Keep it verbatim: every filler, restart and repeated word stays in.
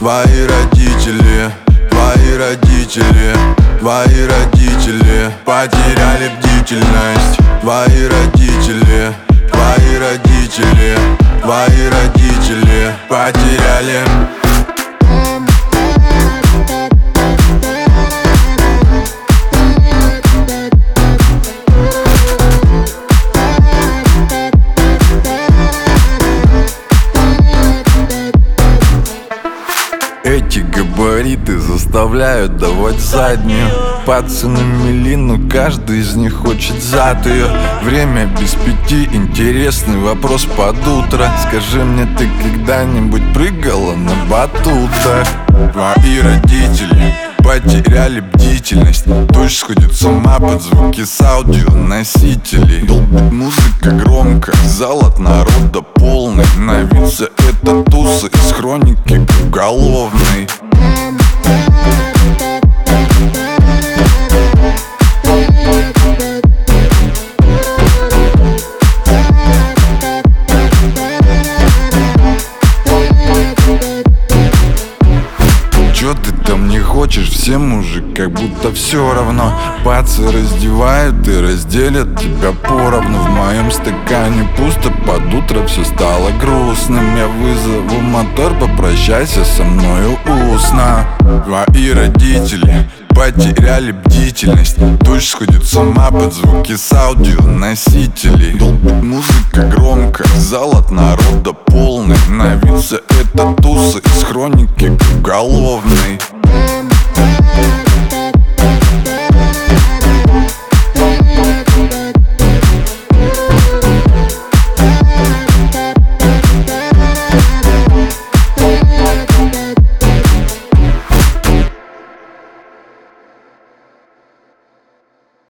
Твои родители, твои родители, твои родители потеряли бдительность. Твои родители, твои родители, твои родители потеряли. Эти габариты заставляют давать заднюю. Пацаны милину, каждый из них хочет зад ее. Время без пяти, интересный вопрос под утро. Скажи мне, ты когда-нибудь прыгала на батутах? Твои родители потеряли бдительность. Дочь сходит с ума под звуки с аудионосителей. Долбит музыка громко, зал от народа полный. Навидится эта туса из хроники уголовной. Чё ты там не хочешь? Всем уже как будто все равно. Пацы раздевают и разделят тебя поровну. В моем стакане пусто, под утро все стало грустным. Я вызову мотор, попрощайся со мною устно. Твои родители потеряли бдительность. Дочь сходит с ума под звуки с аудионосителей. Долбит музыка громко, зал от народа полный. Навидится эта туса из хроники уголовной.